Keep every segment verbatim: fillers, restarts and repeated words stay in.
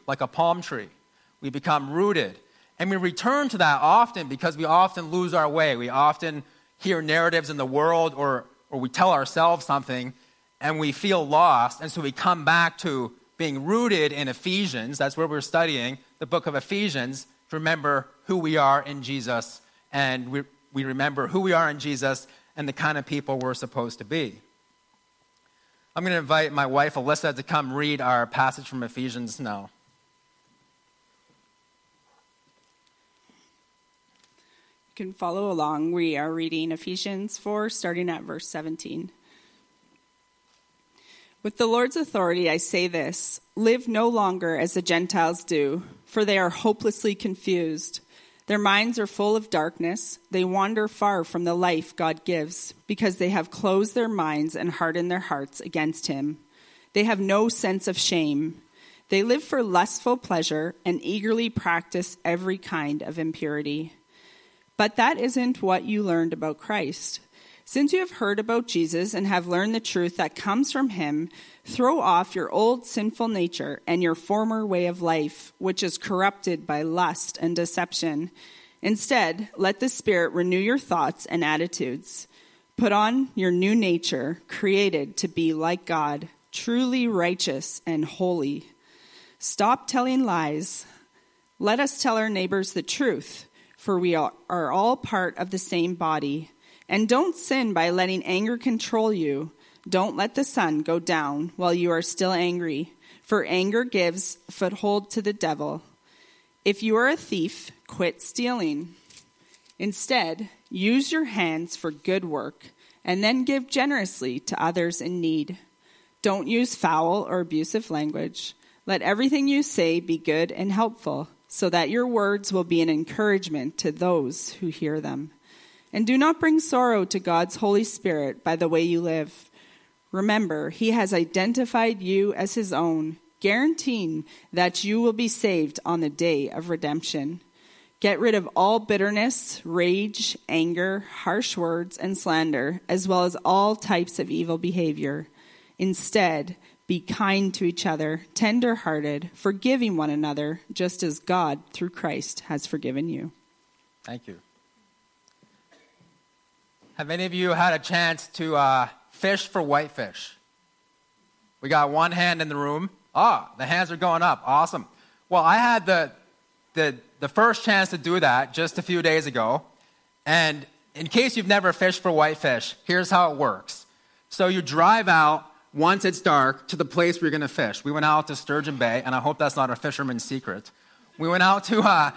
like a palm tree. We become rooted. And we return to that often because we often lose our way. We often hear narratives in the world or, or we tell ourselves something and we feel lost. And so we come back to being rooted in Ephesians. That's where we're studying the book of Ephesians to remember who we are in Jesus. And we, we remember who we are in Jesus and the kind of people we're supposed to be. I'm going to invite my wife, Alyssa, to come read our passage from Ephesians now. You can follow along. We are reading Ephesians four, starting at verse seventeen. With the Lord's authority, I say this: live no longer as the Gentiles do, for they are hopelessly confused. Their minds are full of darkness. They wander far from the life God gives, because they have closed their minds and hardened their hearts against him. They have no sense of shame. They live for lustful pleasure and eagerly practice every kind of impurity. But that isn't what you learned about Christ. Since you have heard about Jesus and have learned the truth that comes from him, throw off your old sinful nature and your former way of life, which is corrupted by lust and deception. Instead, let the Spirit renew your thoughts and attitudes. Put on your new nature, created to be like God, truly righteous and holy. Stop telling lies. Let us tell our neighbors the truth, for we are all part of the same body. And don't sin by letting anger control you. Don't let the sun go down while you are still angry, for anger gives foothold to the devil. If you are a thief, quit stealing. Instead, use your hands for good work, and then give generously to others in need. Don't use foul or abusive language. Let everything you say be good and helpful, so that your words will be an encouragement to those who hear them. And do not bring sorrow to God's Holy Spirit by the way you live. Remember, he has identified you as his own, guaranteeing that you will be saved on the day of redemption. Get rid of all bitterness, rage, anger, harsh words, and slander, as well as all types of evil behavior. Instead, be kind to each other, tender-hearted, forgiving one another, just as God, through Christ, has forgiven you. Thank you. Have any of you had a chance to uh, fish for whitefish? We got one hand in the room. Ah, the hands are going up. Awesome. Well, I had the, the, the first chance to do that just a few days ago. And in case you've never fished for whitefish, here's how it works. So you drive out once it's dark to the place where you're going to fish. We went out to Sturgeon Bay, and I hope that's not a fisherman's secret. We went out to uh,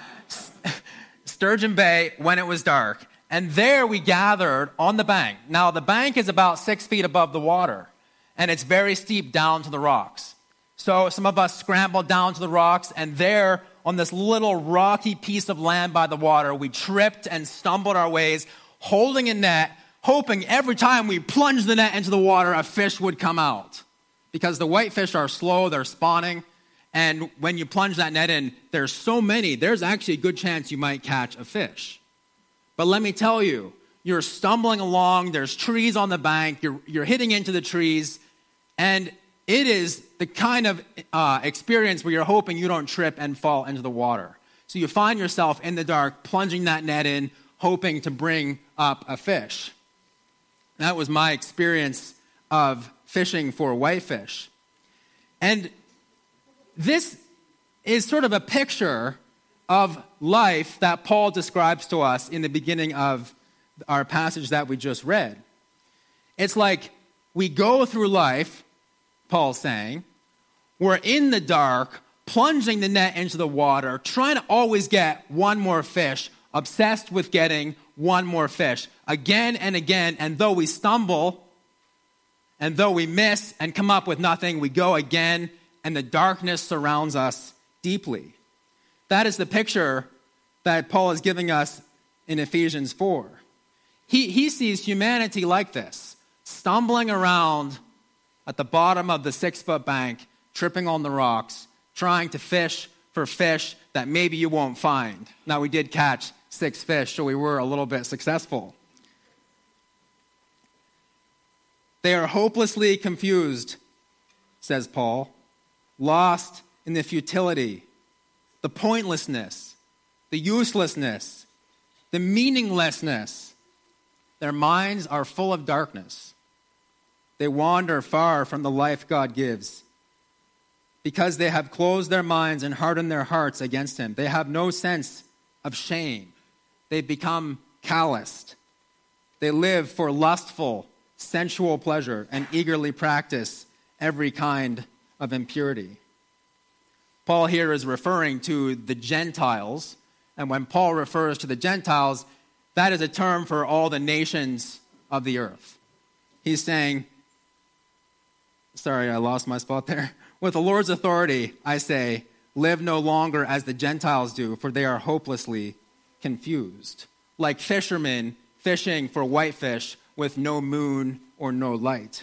Sturgeon Bay when it was dark. And there we gathered on the bank. Now, the bank is about six feet above the water, and it's very steep down to the rocks. So some of us scrambled down to the rocks, and there on this little rocky piece of land by the water, we tripped and stumbled our ways, holding a net, hoping every time we plunged the net into the water, a fish would come out. Because the whitefish are slow, they're spawning, and when you plunge that net in, there's so many, there's actually a good chance you might catch a fish. But let me tell you, you're stumbling along, there's trees on the bank, you're, you're hitting into the trees, and it is the kind of uh, experience where you're hoping you don't trip and fall into the water. So you find yourself in the dark, plunging that net in, hoping to bring up a fish. That was my experience of fishing for whitefish. And this is sort of a picture of life that Paul describes to us in the beginning of our passage that we just read. It's like we go through life, Paul's saying, we're in the dark, plunging the net into the water, trying to always get one more fish, obsessed with getting one more fish, again and again, and though we stumble, and though we miss and come up with nothing, we go again, and the darkness surrounds us deeply. That is the picture that Paul is giving us in Ephesians four. He, he sees humanity like this, stumbling around at the bottom of the six-foot bank, tripping on the rocks, trying to fish for fish that maybe you won't find. Now, we did catch six fish, so we were a little bit successful. They are hopelessly confused, says Paul, lost in the futility, the pointlessness, the uselessness, the meaninglessness. Their minds are full of darkness. They wander far from the life God gives because they have closed their minds and hardened their hearts against him. They have no sense of shame. They become calloused. They live for lustful, sensual pleasure and eagerly practice every kind of impurity. Paul here is referring to the Gentiles, and when Paul refers to the Gentiles, that is a term for all the nations of the earth. He's saying, sorry, I lost my spot there. With the Lord's authority, I say, live no longer as the Gentiles do, for they are hopelessly confused, like fishermen fishing for whitefish with no moon or no light.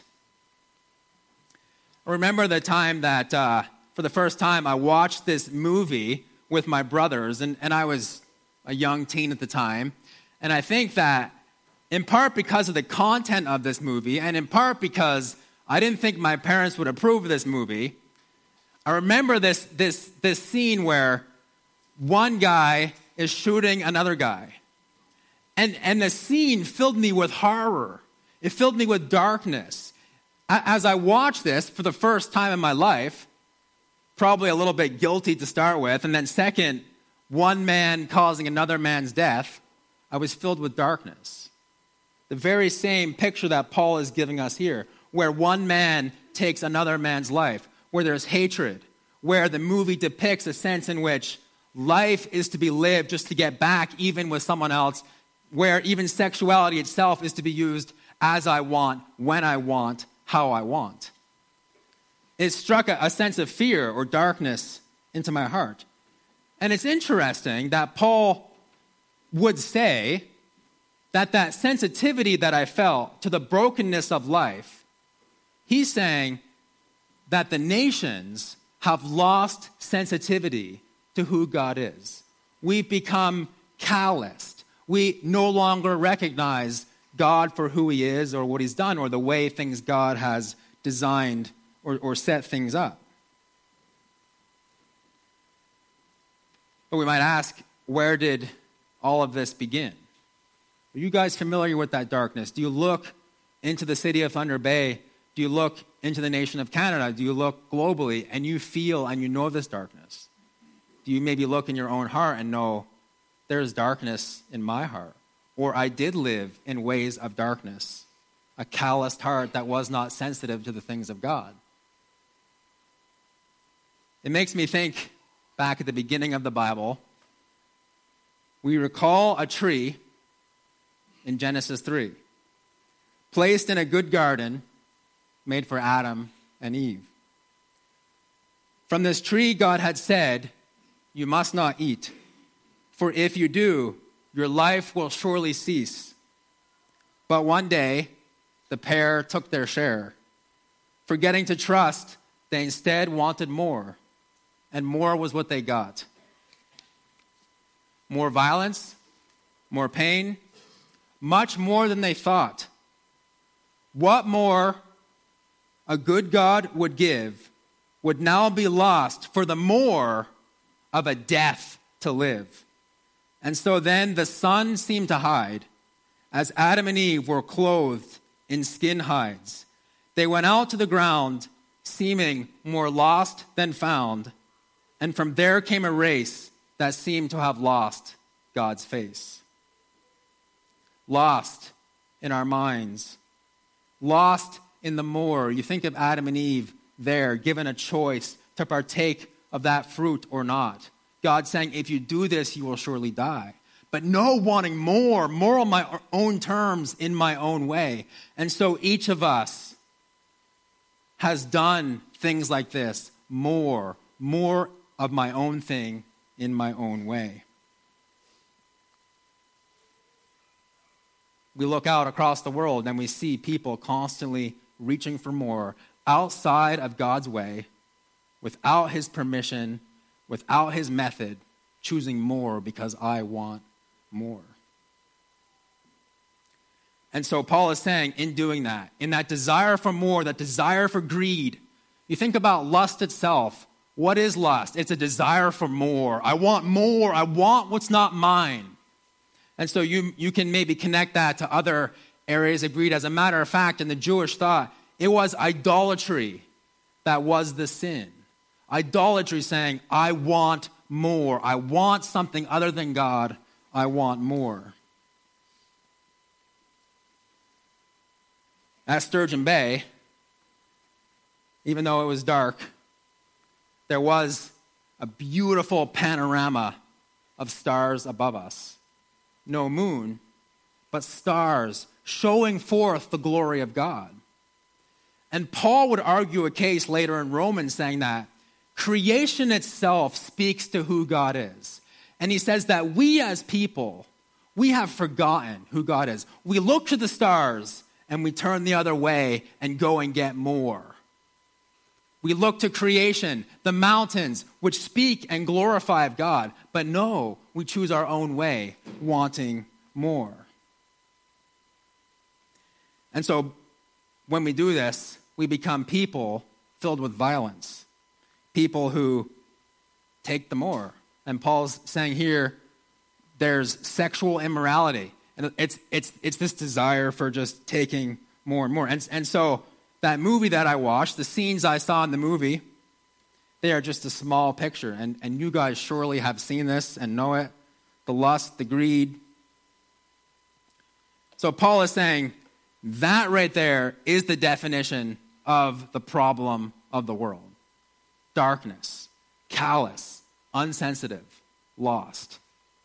I remember the time that, uh, for the first time, I watched this movie with my brothers, and, and I was a young teen at the time. And I think that in part because of the content of this movie, and in part because I didn't think my parents would approve of this movie, I remember this, this, this scene where one guy is shooting another guy. And, and the scene filled me with horror. It filled me with darkness. As I watched this for the first time in my life, probably a little bit guilty to start with, and then second, one man causing another man's death, I was filled with darkness. The very same picture that Paul is giving us here, where one man takes another man's life, where there's hatred, where the movie depicts a sense in which life is to be lived just to get back even with someone else, where even sexuality itself is to be used as I want, when I want, how I want. It struck a, a sense of fear or darkness into my heart. And it's interesting that Paul would say that that sensitivity that I felt to the brokenness of life, he's saying that the nations have lost sensitivity to who God is. We've become calloused. We no longer recognize God for who he is or what he's done or the way things God has designed or, or set things up. But we might ask, where did all of this begin? Are you guys familiar with that darkness? Do you look into the city of Thunder Bay? Do you look into the nation of Canada? Do you look globally and you feel and you know this darkness? Do you maybe look in your own heart and know there's darkness in my heart? Or I did live in ways of darkness, a calloused heart that was not sensitive to the things of God. It makes me think back at the beginning of the Bible. We recall a tree in Genesis three, placed in a good garden made for Adam and Eve. From this tree, God had said, "You must not eat, for if you do, your life will surely cease." But one day, the pair took their share. Forgetting to trust, they instead wanted more, and more was what they got. More violence, more pain, much more than they thought. What more a good God would give would now be lost for the more of a death to live. And so then the sun seemed to hide as Adam and Eve were clothed in skin hides. They went out to the ground seeming more lost than found, and from there came a race that seemed to have lost God's face. Lost in our minds, lost in the more. You think of Adam and Eve there, given a choice to partake of that fruit or not. God saying, if you do this, you will surely die. But no, wanting more, more on my own terms, in my own way. And so each of us has done things like this. More, more of my own thing in my own way. We look out across the world and we see people constantly reaching for more outside of God's way, without his permission, without his method, choosing more because I want more. And so Paul is saying, in doing that, in that desire for more, that desire for greed, you think about lust itself. What is lust? It's a desire for more. I want more. I want what's not mine. And so you, you can maybe connect that to other areas of greed. As a matter of fact, in the Jewish thought, it was idolatry that was the sin. Idolatry saying, I want more. I want something other than God. I want more. At Sturgeon Bay, even though it was dark, there was a beautiful panorama of stars above us. No moon, but stars showing forth the glory of God. And Paul would argue a case later in Romans saying that creation itself speaks to who God is. And he says that we as people, we have forgotten who God is. We look to the stars and we turn the other way and go and get more. We look to creation, the mountains, which speak and glorify of God. But no, we choose our own way, wanting more. And so when we do this, we become people filled with violence. People who take the more. And Paul's saying here, there's sexual immorality. And it's it's it's this desire for just taking more and more. And, and so that movie that I watched, the scenes I saw in the movie, they are just a small picture. And, and you guys surely have seen this and know it. The lust, the greed. So Paul is saying that right there is the definition of the problem of the world. Darkness, callous, unsensitive, lost.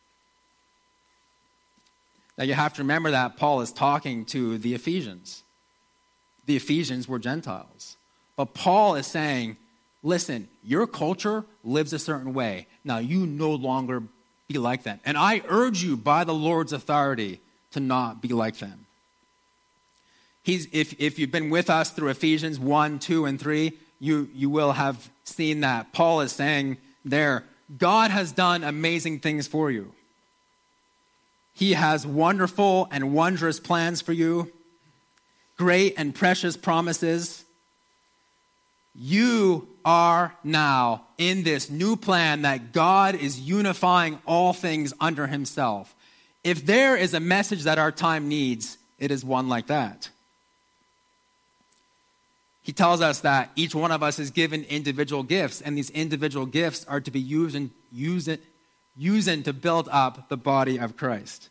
Now you have to remember that Paul is talking to the Ephesians. The Ephesians were Gentiles. But Paul is saying, listen, your culture lives a certain way. Now you no longer be like them. And I urge you by the Lord's authority to not be like them. He's, if, if you've been with us through Ephesians one, two, and three, you, you will have seen that. Paul is saying there, God has done amazing things for you. He has wonderful and wondrous plans for you, great and precious promises. You are now in this new plan that God is unifying all things under himself. If there is a message that our time needs, it is one like that. He tells us that each one of us is given individual gifts, and these individual gifts are to be used and use it, using to build up the body of Christ.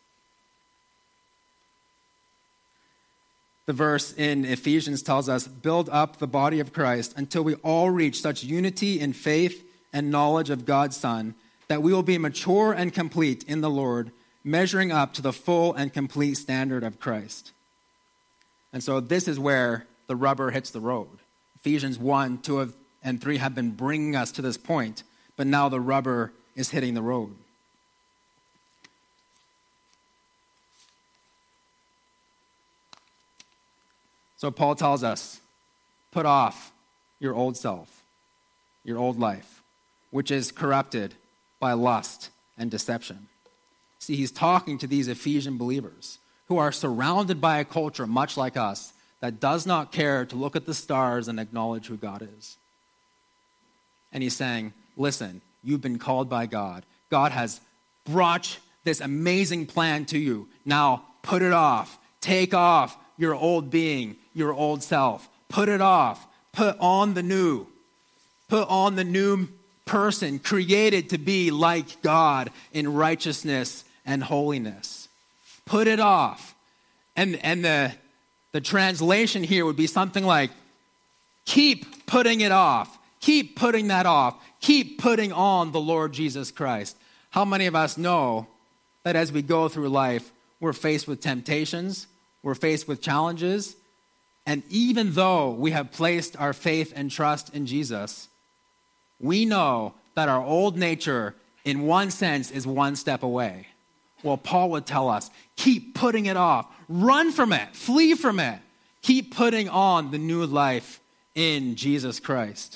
The verse in Ephesians tells us, build up the body of Christ until we all reach such unity in faith and knowledge of God's Son, that we will be mature and complete in the Lord, measuring up to the full and complete standard of Christ. And so this is where the rubber hits the road. Ephesians one, two, and three have been bringing us to this point, but now the rubber is hitting the road. So Paul tells us, put off your old self, your old life, which is corrupted by lust and deception. See, he's talking to these Ephesian believers who are surrounded by a culture much like us that does not care to look at the stars and acknowledge who God is. And he's saying, listen, you've been called by God. God has brought this amazing plan to you. Now put it off. Take off your old being, your old self. Put it off. Put on the new. Put on the new person created to be like God in righteousness and holiness. Put it off. And, and the, the translation here would be something like, keep putting it off. Keep putting that off. Keep putting on the Lord Jesus Christ. How many of us know that as we go through life, we're faced with temptations, we're faced with challenges, and even though we have placed our faith and trust in Jesus, we know that our old nature, in one sense, is one step away. Well, Paul would tell us, keep putting it off. Run from it. Flee from it. Keep putting on the new life in Jesus Christ.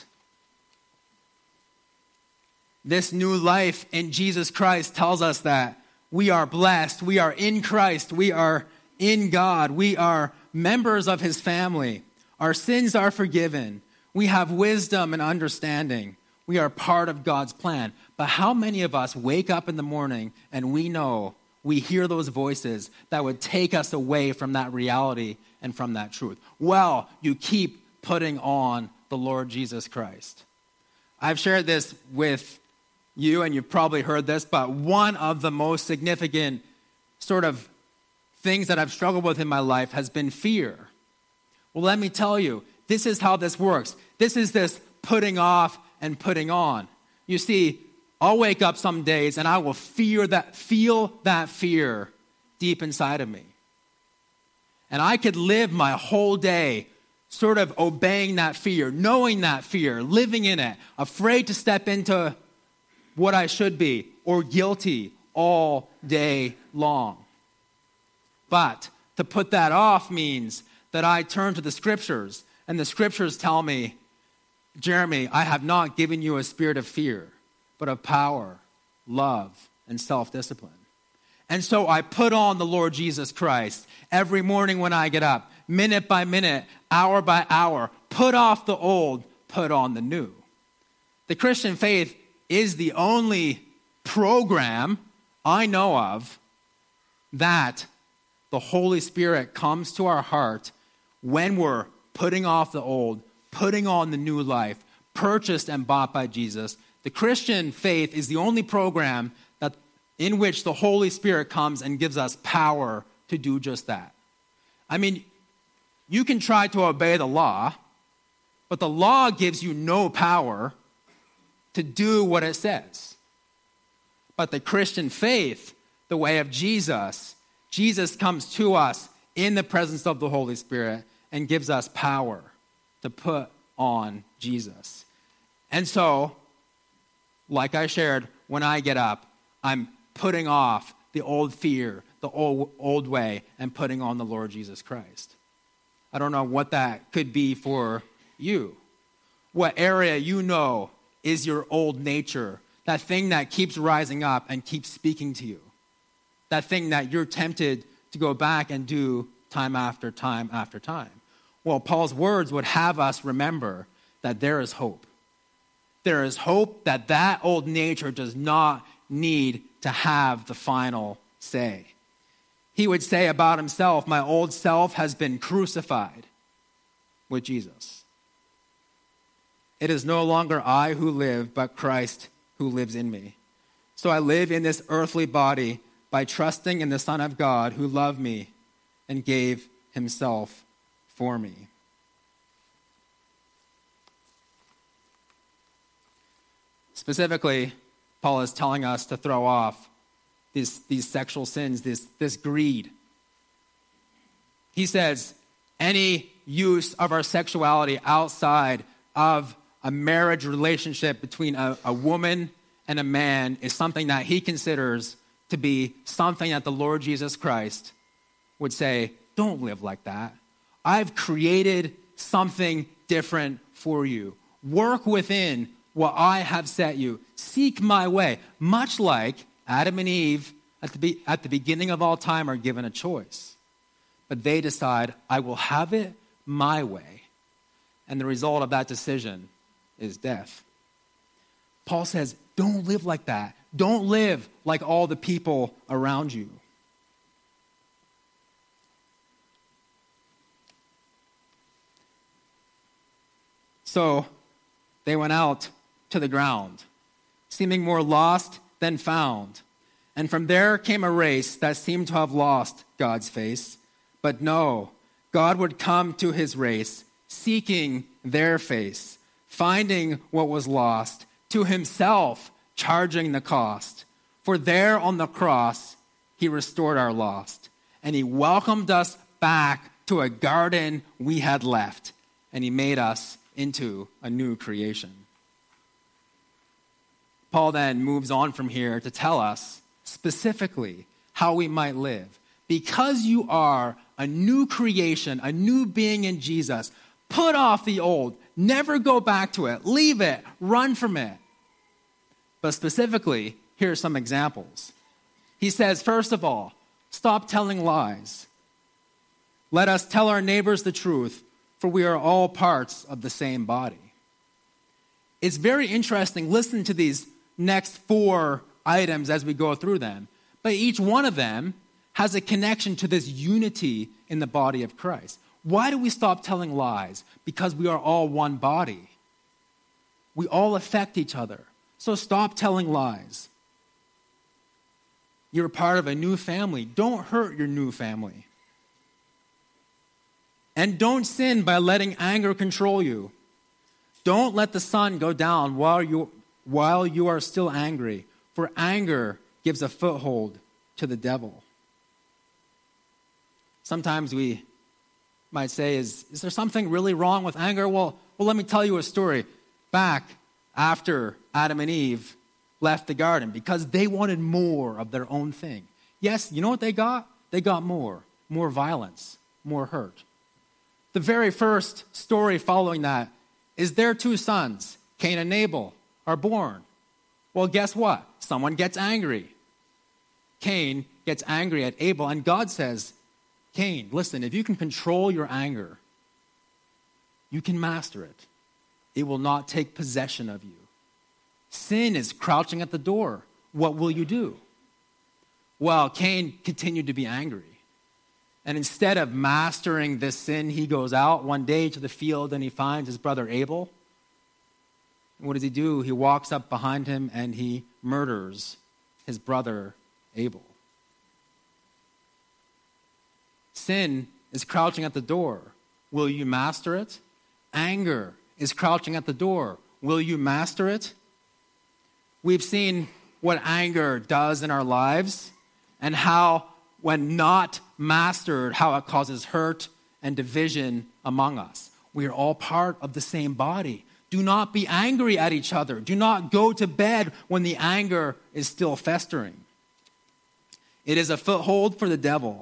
This new life in Jesus Christ tells us that we are blessed. We are in Christ. We are in God. We are members of his family. Our sins are forgiven. We have wisdom and understanding. We are part of God's plan. But how many of us wake up in the morning and we know, we hear those voices that would take us away from that reality and from that truth? Well, you keep putting on the Lord Jesus Christ. I've shared this with you, and you've probably heard this, but one of the most significant sort of things that I've struggled with in my life has been fear. Well, let me tell you, this is how this works. This is this putting off and putting on. You see, I'll wake up some days and I will fear that, feel that fear deep inside of me. And I could live my whole day sort of obeying that fear, knowing that fear, living in it, afraid to step into what I should be, or guilty all day long. But to put that off means that I turn to the scriptures, and the scriptures tell me, Jeremy, I have not given you a spirit of fear, but of power, love, and self-discipline. And so I put on the Lord Jesus Christ every morning when I get up, minute by minute, hour by hour. Put off the old, put on the new. The Christian faith is the only program I know of that the Holy Spirit comes to our heart when we're putting off the old, putting on the new life, purchased and bought by Jesus. The Christian faith is the only program that in which the Holy Spirit comes and gives us power to do just that. I mean, you can try to obey the law, but the law gives you no power to do what it says. But the Christian faith, the way of Jesus, Jesus comes to us in the presence of the Holy Spirit and gives us power to put on Jesus. And so, like I shared, when I get up, I'm putting off the old fear, the old, old way, and putting on the Lord Jesus Christ. I don't know what that could be for you. What area you know is your old nature, that thing that keeps rising up and keeps speaking to you, that thing that you're tempted to go back and do time after time after time. Well, Paul's words would have us remember that there is hope. There is hope that that old nature does not need to have the final say. He would say about himself, my old self has been crucified with Jesus. It is no longer I who live, but Christ who lives in me. So I live in this earthly body by trusting in the Son of God who loved me and gave himself for me. Specifically, Paul is telling us to throw off these, these sexual sins, this, this greed. He says, any use of our sexuality outside of a marriage relationship between a, a woman and a man is something that he considers to be something that the Lord Jesus Christ would say, don't live like that. I've created something different for you. Work within what I have set you. Seek my way. Much like Adam and Eve at the, be, at the beginning of all time are given a choice. But they decide, I will have it my way. And the result of that decision is death. Paul says, don't live like that. Don't live like all the people around you. So they went out to the ground, seeming more lost than found. And from there came a race that seemed to have lost God's face. But no, God would come to his race, seeking their face, finding what was lost, to himself charging the cost. For there on the cross, he restored our lost. And he welcomed us back to a garden we had left. And he made us into a new creation. Paul then moves on from here to tell us specifically how we might live. Because you are a new creation, a new being in Jesus, put off the old. Never go back to it. Leave it. Run from it. But specifically, here are some examples. He says, first of all, stop telling lies. Let us tell our neighbors the truth, for we are all parts of the same body. it's very interesting. Listen to these next four items as we go through them. But each one of them has a connection to this unity in the body of Christ. Why do we stop telling lies? Because we are all one body. We all affect each other. So stop telling lies. You're a part of a new family. Don't hurt your new family. And don't sin by letting anger control you. Don't let the sun go down while you, while you are still angry, for anger gives a foothold to the devil. Sometimes we might say, is, is there something really wrong with anger? Well, well, let me tell you a story. Back after Adam and Eve left the garden, because they wanted more of their own thing. Yes, you know what they got? They got more. More violence. More hurt. The very first story following that is their two sons, Cain and Abel, are born. Well, guess what? Someone gets angry. Cain gets angry at Abel, and God says, Cain, listen, if you can control your anger, you can master it. It will not take possession of you. Sin is crouching at the door. What will you do? Well, Cain continued to be angry. And instead of mastering this sin, he goes out one day to the field and he finds his brother Abel. And what does he do? He walks up behind him and he murders his brother Abel. Sin is crouching at the door. Will you master it? Anger is crouching at the door. Will you master it? We've seen what anger does in our lives and how, when not mastered, how it causes hurt and division among us. We are all part of the same body. Do not be angry at each other. Do not go to bed when the anger is still festering. It is a foothold for the devil.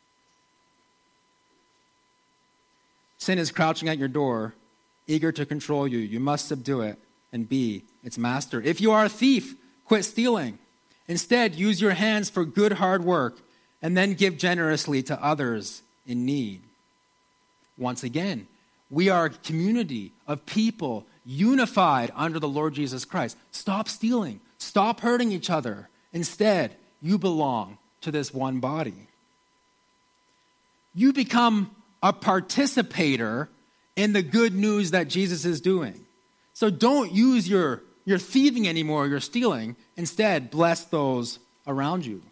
Sin is crouching at your door, eager to control you. You must subdue it and be its master. If you are a thief, quit stealing. Instead, use your hands for good hard work and then give generously to others in need. Once again, we are a community of people unified under the Lord Jesus Christ. Stop stealing. Stop hurting each other. Instead, you belong to this one body. You become a participator in the good news that Jesus is doing. So don't use your, your thieving anymore, your stealing. Instead, bless those around you.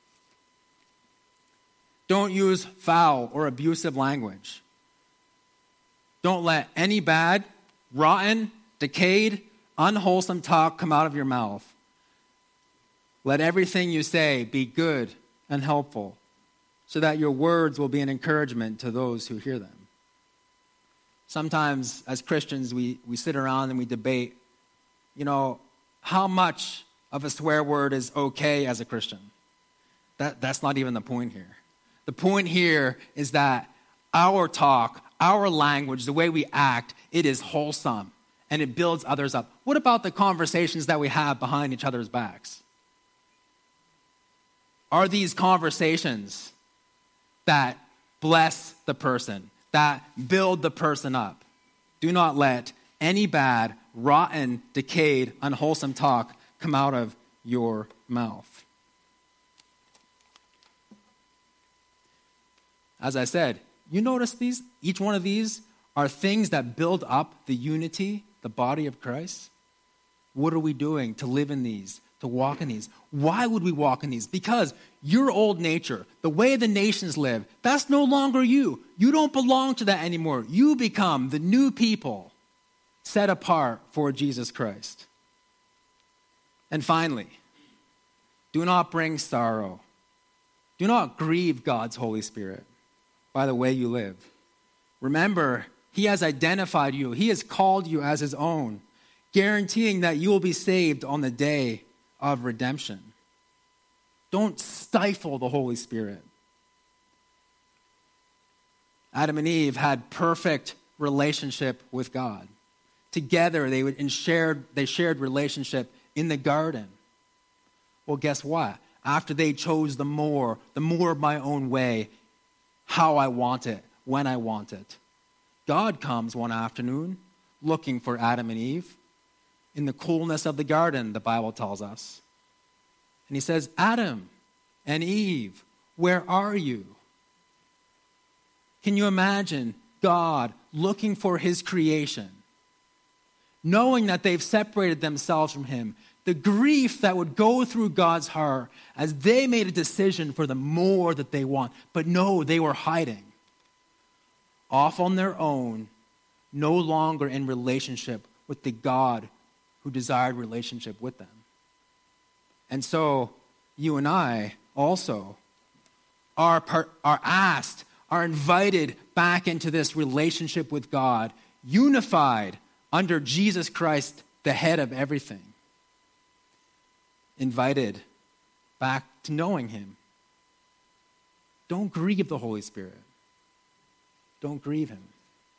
Don't use foul or abusive language. Don't let any bad, rotten, decayed, unwholesome talk come out of your mouth. Let everything you say be good and helpful, so that your words will be an encouragement to those who hear them. Sometimes, as Christians, we, we sit around and we debate, you know, how much of a swear word is okay as a Christian. That, that's not even the point here. The point here is that our talk, our language, the way we act, it is wholesome and it builds others up. What about the conversations that we have behind each other's backs? Are these conversations that bless the person, that build the person up? Do not let any bad, rotten, decayed, unwholesome talk come out of your mouth. As I said, you notice these, each one of these are things that build up the unity, the body of Christ. What are we doing to live in these, to walk in these? Why would we walk in these? Because your old nature, the way the nations live, that's no longer you. You don't belong to that anymore. You become the new people set apart for Jesus Christ. And finally, do not bring sorrow. Do not grieve God's Holy Spirit by the way you live. Remember, He has identified you. He has called you as His own, guaranteeing that you will be saved on the day of redemption. Don't stifle the Holy Spirit. Adam and Eve had perfect relationship with God. Together, they would and shared they shared relationship in the garden. Well, guess what? After they chose the more, the more of my own way, how I want it, when I want it, God comes one afternoon looking for Adam and Eve. in the coolness of the garden, the Bible tells us. And he says, Adam and Eve, where are you? Can you imagine God looking for his creation, knowing that they've separated themselves from him, the grief that would go through God's heart as they made a decision for the more that they want. But no, they were hiding, off on their own, no longer in relationship with the God who desired relationship with them. And so you and I also are, part, are asked, are invited back into this relationship with God, unified under Jesus Christ, the head of everything. Invited back to knowing him. Don't grieve the Holy Spirit. Don't grieve him.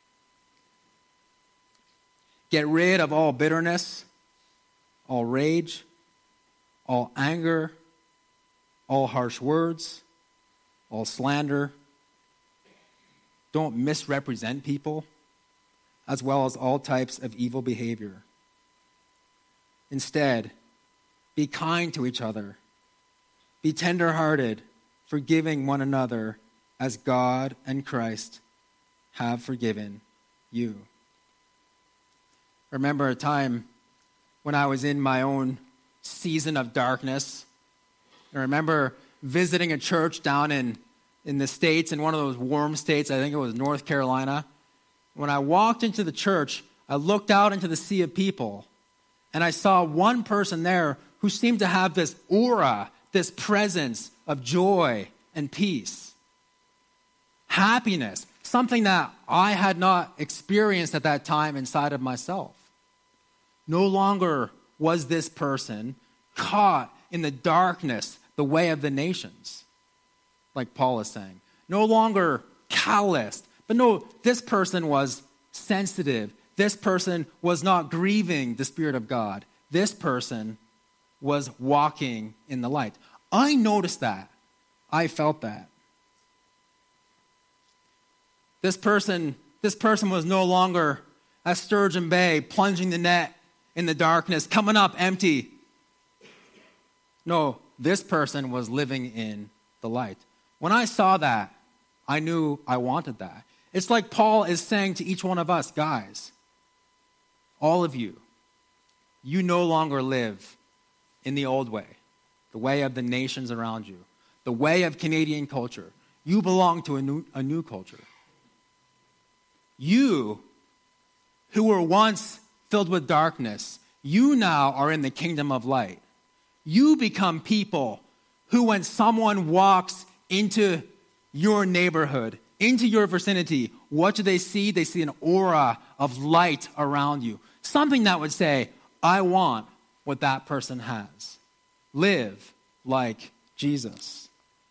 Get rid of all bitterness, all rage, all anger, all harsh words, all slander. Don't misrepresent people, as well as all types of evil behavior. Instead, be kind to each other. Be tender-hearted, forgiving one another as God and Christ have forgiven you. I remember a time when I was in my own season of darkness. I remember visiting a church down in, in the States, in one of those warm states, I think it was North Carolina. When I walked into the church, I looked out into the sea of people, and I saw one person there who seemed to have this aura, this presence of joy and peace, happiness, something that I had not experienced at that time inside of myself. No longer was this person caught in the darkness, the way of the nations, like Paul is saying. No longer calloused, but no, this person was sensitive. This person was not grieving the Spirit of God. This person was walking in the light. I noticed that. I felt that. This person, this person was no longer at Sturgeon Bay plunging the net in the darkness, coming up empty. No, this person was living in the light. When I saw that, I knew I wanted that. It's like Paul is saying to each one of us, guys, all of you, you no longer live in the old way, the way of the nations around you, the way of Canadian culture. You belong to a new, a new culture. You, who were once filled with darkness, you now are in the kingdom of light. You become people who, when someone walks into your neighborhood, into your vicinity, what do they see? They see an aura of light around you. Something that would say, I want what that person has. Live like Jesus.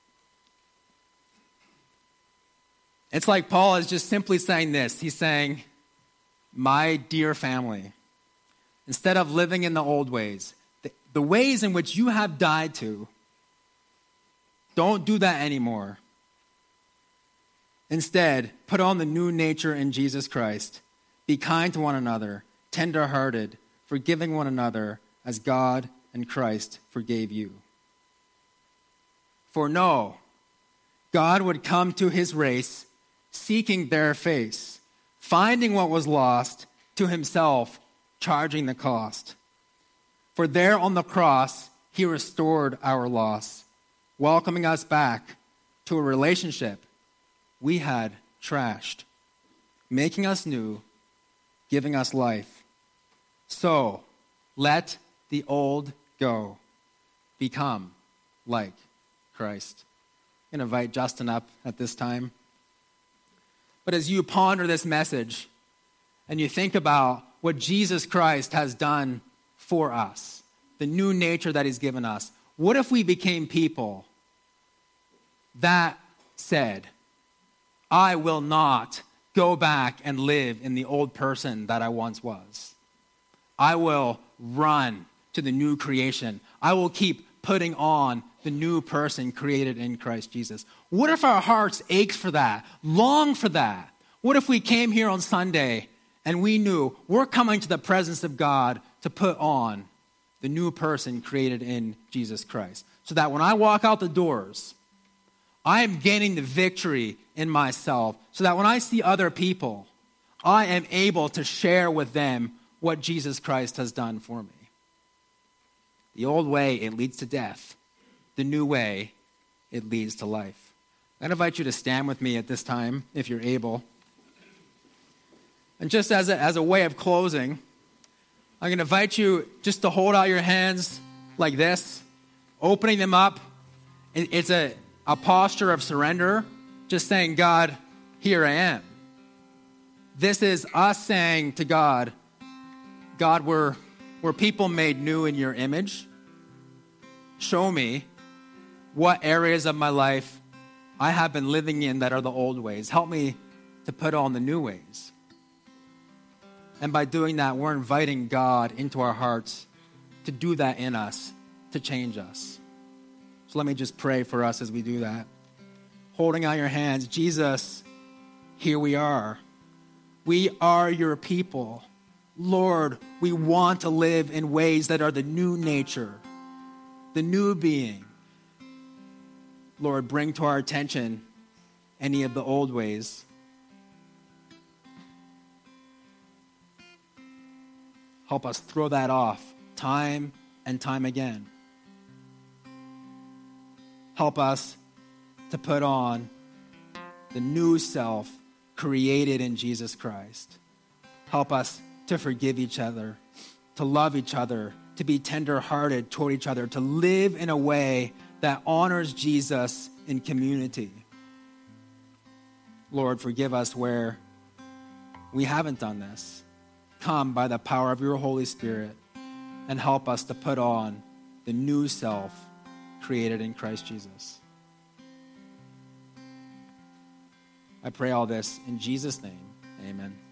It's like Paul is just simply saying this. He's saying, my dear family, instead of living in the old ways, the, the ways in which you have died to, don't do that anymore. Instead, put on the new nature in Jesus Christ. Be kind to one another, tender-hearted, forgiving one another as God and Christ forgave you. For no, God would come to his race, seeking their face, finding what was lost, to himself charging the cost. For there on the cross, he restored our loss, welcoming us back to a relationship we had trashed, making us new, giving us life. So, let the old go. Become like Christ. I'm going to invite Justin up at this time. But as you ponder this message and you think about what Jesus Christ has done for us, the new nature that he's given us, what if we became people that said, I will not go back and live in the old person that I once was. I will run to the new creation. I will keep putting on the new person created in Christ Jesus. What if our hearts ached for that, long for that? What if we came here on Sunday and we knew we're coming to the presence of God to put on the new person created in Jesus Christ. So that when I walk out the doors, I am gaining the victory in myself. So that when I see other people, I am able to share with them what Jesus Christ has done for me. The old way, it leads to death. The new way, it leads to life. I invite you to stand with me at this time, if you're able. And just as a, as a way of closing, I'm going to invite you just to hold out your hands like this, opening them up. It, it's a, a posture of surrender, just saying, God, here I am. This is us saying to God, God, we're, we're people made new in your image. Show me what areas of my life I have been living in that are the old ways. Help me to put on the new ways. And by doing that, we're inviting God into our hearts to do that in us, to change us. So let me just pray for us as we do that. Holding out your hands, Jesus, here we are. We are your people. Lord, we want to live in ways that are the new nature, the new being. Lord, bring to our attention any of the old ways. Help us throw that off time and time again. Help us to put on the new self created in Jesus Christ. Help us to forgive each other, to love each other, to be tender-hearted toward each other, to live in a way that honors Jesus in community. Lord, forgive us where we haven't done this. Come by the power of your Holy Spirit and help us to put on the new self created in Christ Jesus. I pray all this in Jesus' name. Amen.